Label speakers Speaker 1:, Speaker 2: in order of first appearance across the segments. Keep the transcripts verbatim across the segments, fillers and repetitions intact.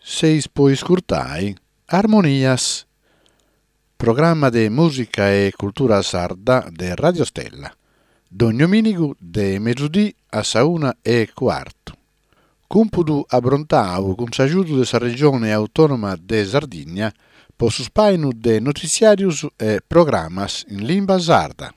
Speaker 1: Seis poi scurtai, Armonias, programma de musica e cultura sarda de Radio Stella, d'ognominigu de mezzodì a sa una e quarto. Cumpudu abrontau con s'ajudu de sa regione autonoma de Sardigna, po su spainu de noticiarius e programmas in lingua sarda.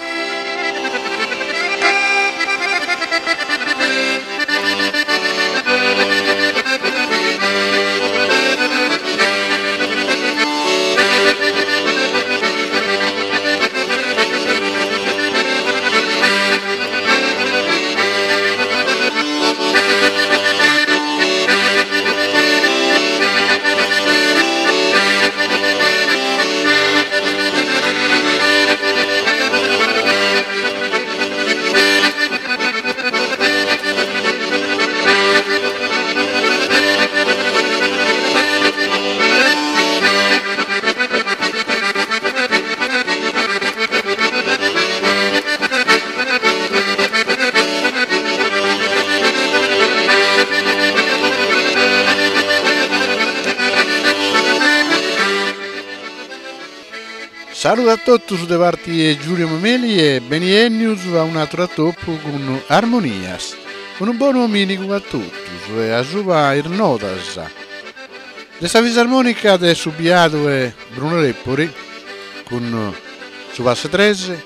Speaker 1: Saluto a tutti da parte di Giulio Mameli e benvenuti a un altro toppo con Armonias. Un buon domenico a tutti e a Zuba Irnodas. Questa fisarmonica è subiato e Bruno Leppori con su basse treze.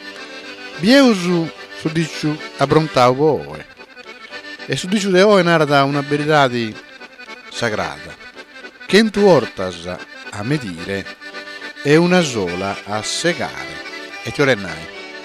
Speaker 1: Bieusu su dici abbrontau boe. E su dici de oe narra una verità di sagrada. Che tu ortas a medire e una sola a segare. E ti orenai.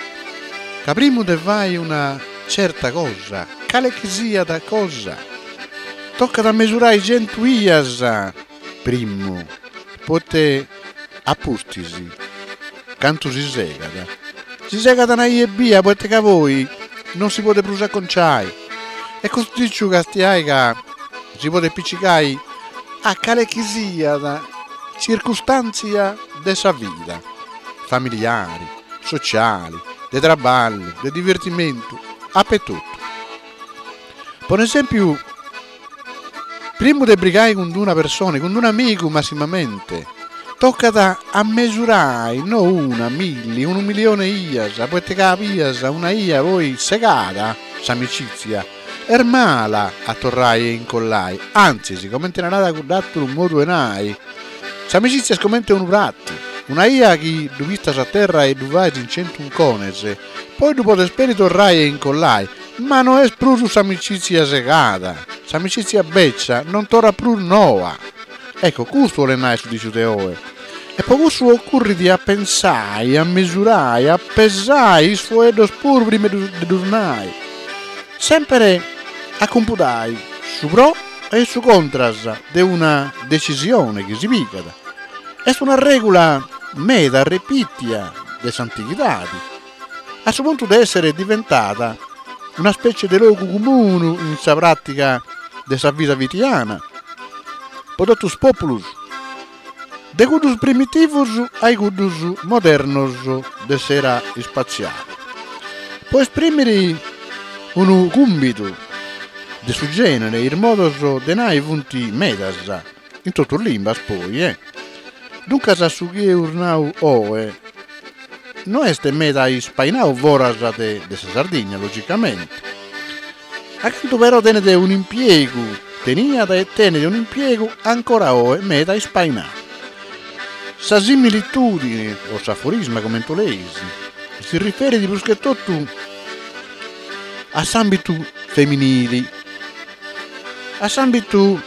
Speaker 1: Caprimo te vai una certa cosa, cale che sia da cosa. Tocca da misurare centuias, primo, pote appustisi, canto si segada. Si segada una iebia, pote che voi non si può prusare con ciai. E così ci castiai che si può piccicai a cale che sia da circostanze della vita, familiari, sociali, di trabalho, di divertimento, a per tutto. Per esempio, prima di brigare con una persona, con un amico massimamente, tocca da a misurare, non una, mille, un milione ias, a poi te capias, una ia, poi segata, s'amicizia, è mala a torrare e incollare, anzi, siccome non è dato un modo enai, s'amicizia è come un ratto, una ia che du vista a terra e du vai in cento un conese, poi dopo te speri torrai e incollai, ma non è più s'amicizia segata, s'amicizia beccia non torna più nuova. Ecco, questo vuole nai su dici teoe. E poi questo occorre di a pensare, a misurare, a pesare i sfuedos pur prima di durnai. Sempre a computare su pro e su contras di una decisione che si picada. È una regola meda, repitia delle antichità. A suo punto di essere diventata una specie di luogo comune in sa pratica della vita vitiana. Podotus populus, de cudus primitivus ai cudus modernos de sera spaziale. Può esprimere un cumbito de su genere, il modo denai punti medas, in tutto limbas poi, eh. Dunque sa su che urnau oe, non este meda ispainau voras de, de sa Sardegna, logicamente. Accanto però tenete un impiego, tenia da e tenete un impiego ancora oe meda ispainau. Sa similitudine, o sa aforisma come tu leisi, si riferisce di più che tutto a s'ambito femminili, a s'ambito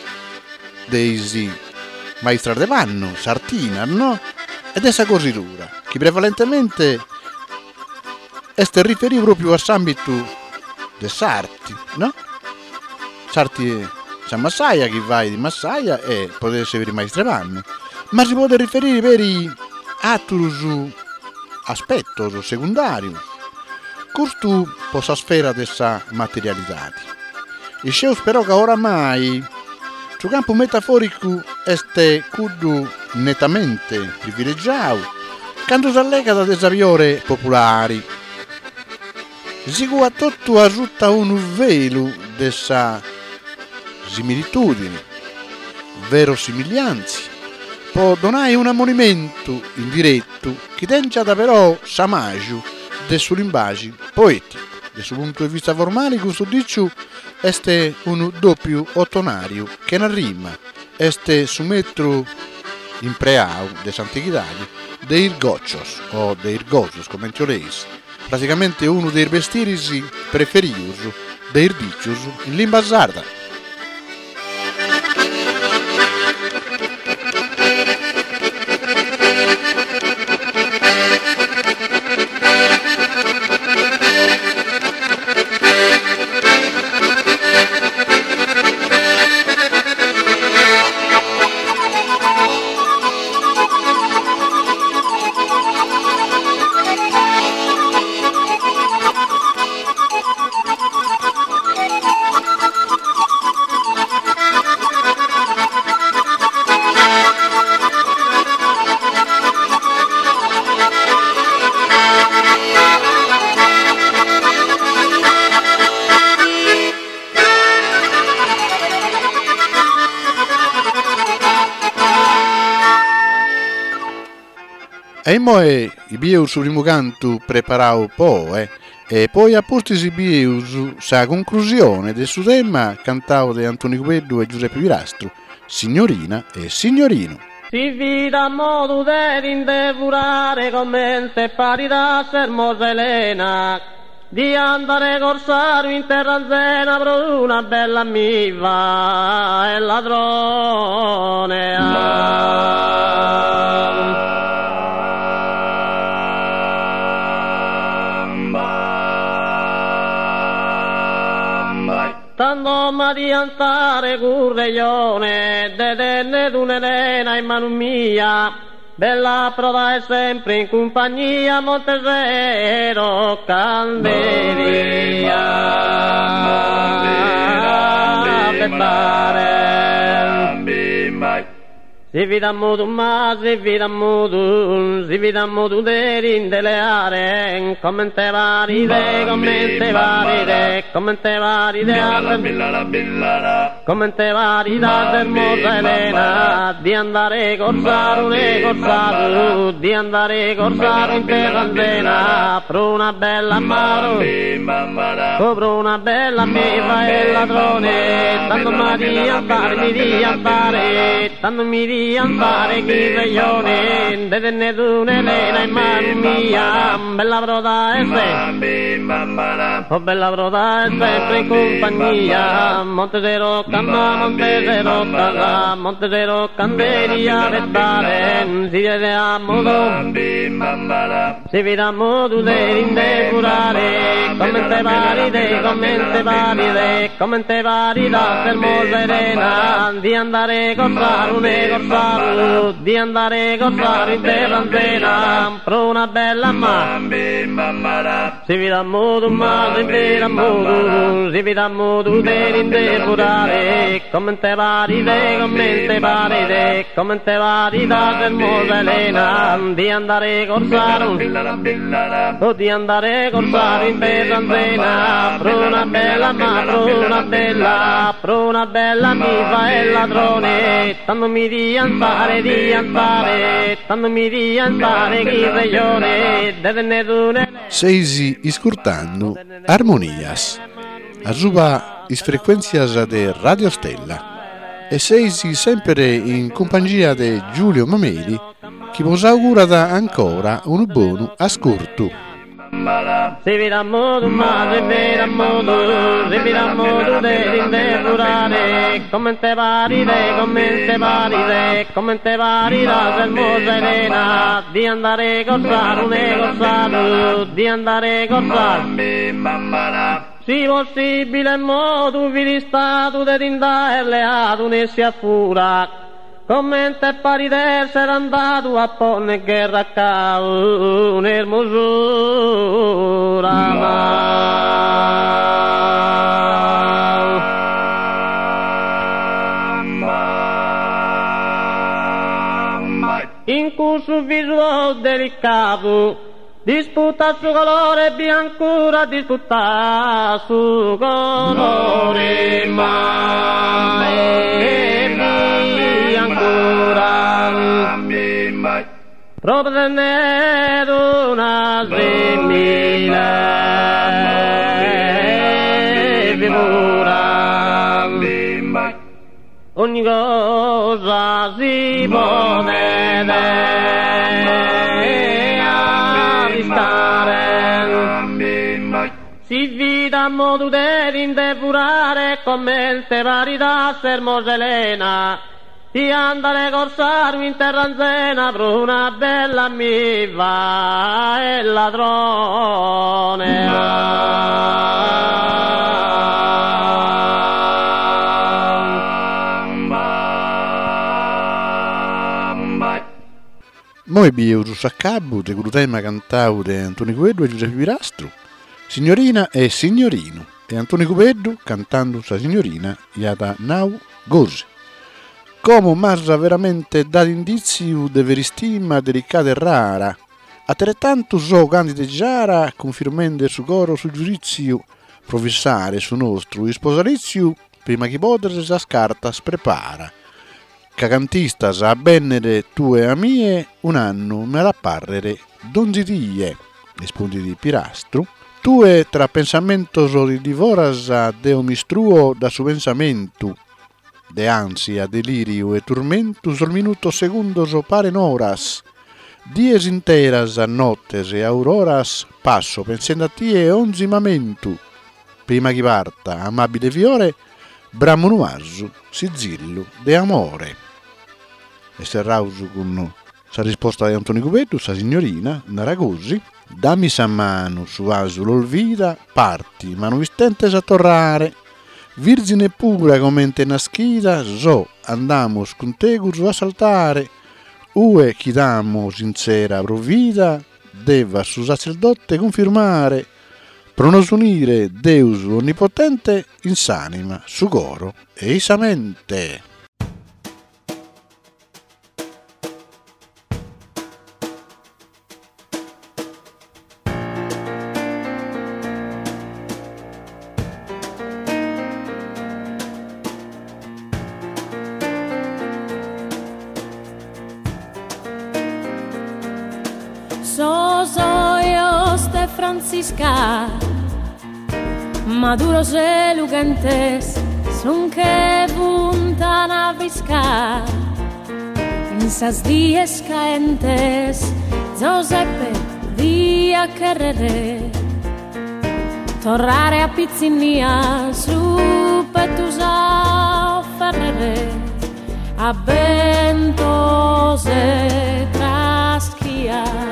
Speaker 1: dei maestra de vanno, sartina, no? Ed essa cosiddura, che prevalentemente este riferì proprio a s'ambito de sarti, no? Sarti sa massaia, che vai di massaia e può essere maestra vanno, ma si può riferire per i altri aspetti secondari. Questo possa sfera dessa materialità. E se spero che oramai sul campo metaforico este cudo nettamente privilegiato, quando si allega da desaviore popolari. Si a tutto asciutta un velo dessa similitudine, verosimiglianze, può donare un ammonimento indiretto che tenga però samaggio del suo linguaggio poetico. Dal suo punto di vista formale, questo dicio è un doppio ottonario che non rima, è su metro in preau de Sant'Ichitalia dei goccios o dei goccios come teoreis, praticamente uno dei vestiti preferiti dei dicios in lingua sarda. E moe i bieus sul primo canto preparau po', eh, e poi a posti si bieus sa conclusione del suo tema cantao de Antonio Gueddu e Giuseppe Virastro, Signorina e Signorino.
Speaker 2: Si vita a modo di indevurare come se parità sermosa Elena, di andare corsaro in terra zena per una bella miva e ladrone. Tanto ma di andare curreglione, de tenne d'un'Elena in mano mia, bella proda è sempre in compagnia, Montesero Candelia, bebbare. Si vita modo ma, si vita modo, si vita modo de rindeleare, come te vari de, come te vari de, come te vari de, come te vari da sermosa Elena, di andare corsaro, ne corsaro, di andare corsaro in terra andena, pro una bella mano, pro una bella miva e ladrone, tanto ma di andare, mi di andare, tanto mi di andare chi veglione, de tenne d'un'Elena in mano mia, bella broda e sempre, oh bella broda e sempre in compagnia, Montesero Canna, Montesero Canna, Montesero Candelia vettare, si vede a modo, si vede a modo de rindevurare, come te vari de, come te vari de, come te vari da sermosa Elena, di andare corsaro, ne corsaro, di andare corsaro in terra antena, pro una bella ma, si vede a modo ma, si vede a modo, si vede a modo de rindevurare, come te vari de, come te vari de, come te vari da sermosa Elena, di andare corsaro, o di andare corsaro in terra antena, pro una bella ma, pro una bella, pro una bella miva e ladrone, tanto mi di andare, di andare, tanto mi di andare chi veglione, de tenne d'une.
Speaker 1: Seisi iscurtando armonias, a suba is frequenzias de Radio Stella, e seisi sempre in compagnia di Giulio Mameli, che vos augura ancora un buon ascolto.
Speaker 2: Si vede a modo ma, si vede a modo, si vede a modo de rindevurare, come te vari de, come te vari de, come te vari da sermosa Elena, di andare corsaro, ne corsaro, di andare corsaro. Si possibile modo vi di stato de rindarle ad un'essia fura, come te pari d'essere andato a ponne guerra a un'ermosura in cui su viso delicato disputa su colore biancura, disputa su colore mai proprio una simile figura. Ogni cosa si può vedere avvistare, si vita a modo di indepurare come te parità sermoselena, ti andare corsarmi in terra anzena per una bella mi va e ladrone.
Speaker 1: Moi biurus a cabo de glutema cantau de Antonio Cuveddu e Giuseppe Pirastru, signorina e signorino, e Antonio Cuveddu cantando sa signorina iata nau gosi. Come marra veramente dat indizio de veristima delicata e rara, altrettanto so candide giara, confirmende su coro su giudizio, provissare su nostro isposalizio, prima che potere sa scartas prepara. Cacantistas a bennere tue a mie, un anno me la parrere donzitie, rispondi di Pirastru, tue tra pensamento di divoras a deo mistruo da su pensamento, de ansia, delirio e turmento sul minuto secondo so paren horas, dies interas a nottes e auroras passo pensando a tie e onzi mamento, prima che parta amabile fiore, bramo nuasu, sigillo de amore. E serrausu con sa risposta di Antonio Cuveddu, sa signorina, andare così, dammi sa mano su asu l'olvida, parti, mano vistentes a torrare, virgine pura come te naschida, so, andamos con te curso a saltare, ue chi damo sincera provvida, deva su sacerdote confermare, pro nos unire Deus onnipotente, in s'anima, su coro e isamente.
Speaker 3: Francisca, maduros elugantes, son que puntan a viscar. En sas dies caentes, Giuseppe via querere, torrare a pizzinia su petusa ferrere, a ventose traschia.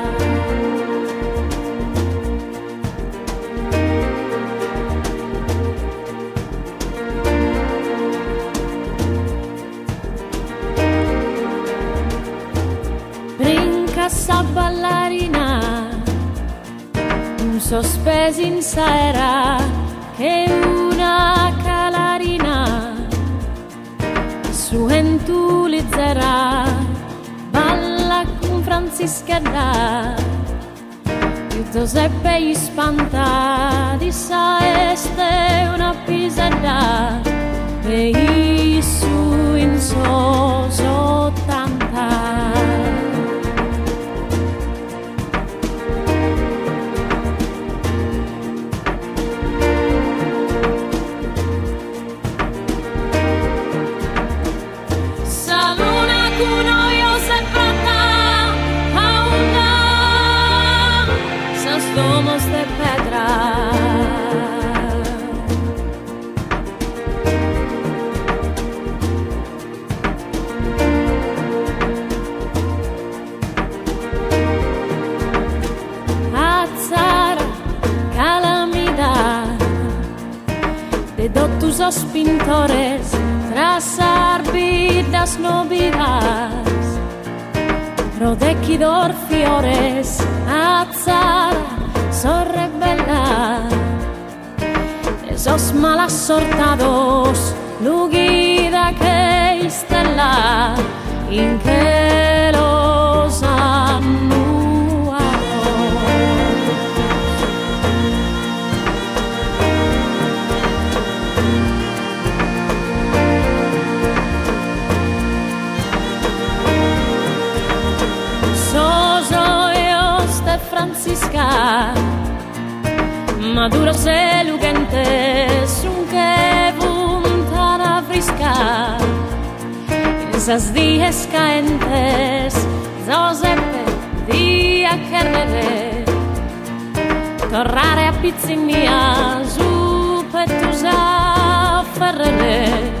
Speaker 3: Sa ballarina, un sospeso in saera che una calarina su entulizzerà, balla con Franzischetta, il Giuseppe gli spanta di sa este una pisedda e su in so tanta. Somos de pedra, azzara, calamidad, de doctus pintores, tras arbidas novidas, rodequidor fiores, azzara, sorrebella, esos mal sortados, lugida que estela, in que los annuados. Sos Francisca, maduro se luguentes un que puntana frisca, esas días caentes, Giuseppe dia carrere, torrare a Pizzignia, su Pettusa Ferrere.